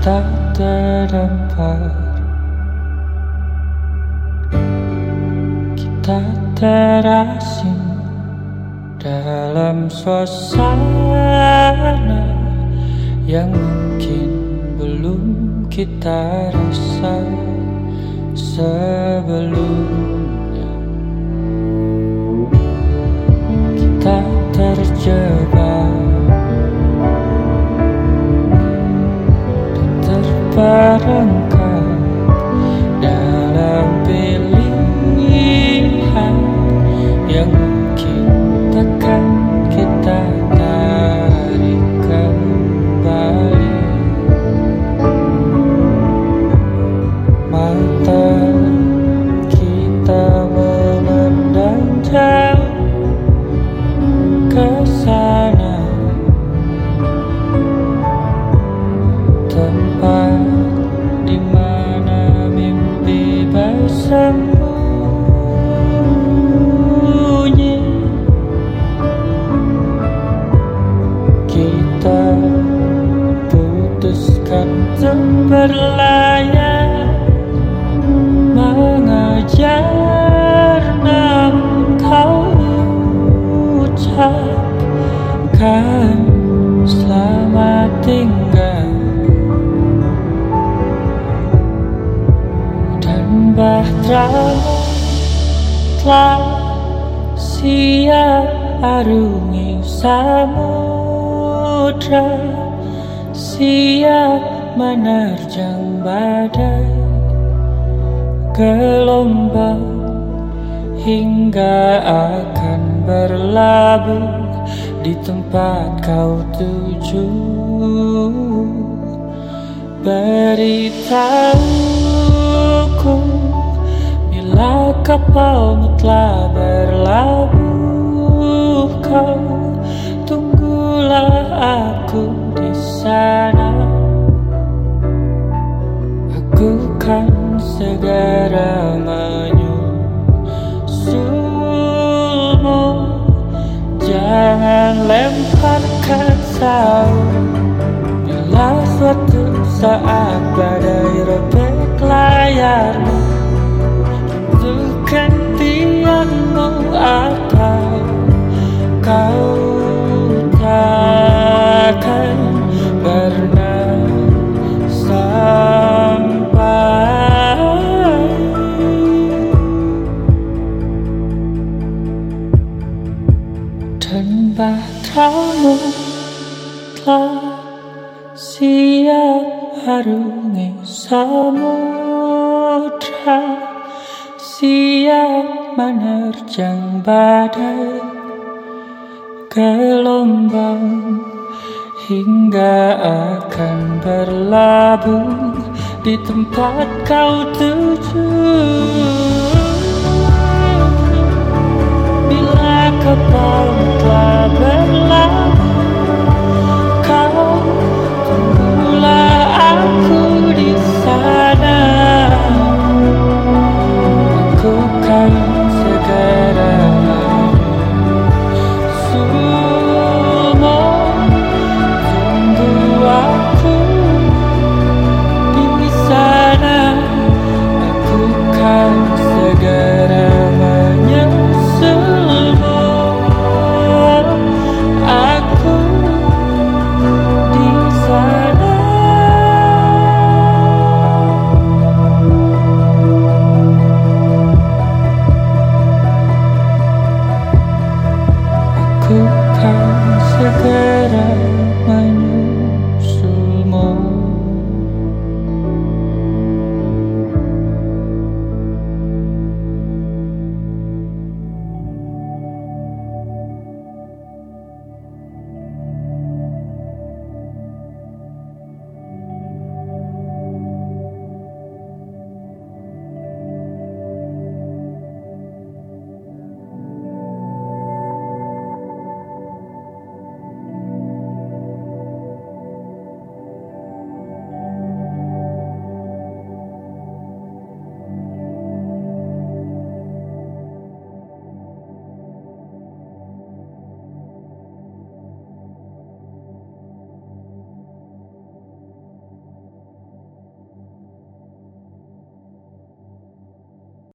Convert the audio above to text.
Kita terdampar, kita terasing dalam suasana yang mungkin belum kita rasa sebelumnya. Kita terjebak dan terperangkap dalam pilihan yang mungkin takkan kita tarik kembali. Mata kita memandang jauh ke sana, tempat di mana mimpi bersembunyi. Kita putuskan untuk berlayar, mengejar, namun kau ucapkan selamat tinggal. Dan bahteramu telah siap arungi samudra, siap menerjang badai gelombang, hingga akan berlabuh di tempat kau tuju. Beritahuku bila kapalmu telah berlabuh, kau tunggulah aku di sana. Aku kan segera menyusulmu. Jangan lemparkan saung bila suatu saat badai robek layarmu. Tentukan tiangmu atau kau takkan pernah sampai. Dan bahteramu telah siap arungi samudra, siap menerjang badai gelombang, hingga akan berlabuh di tempat kau tuju. Bila kapal telah berlabuh,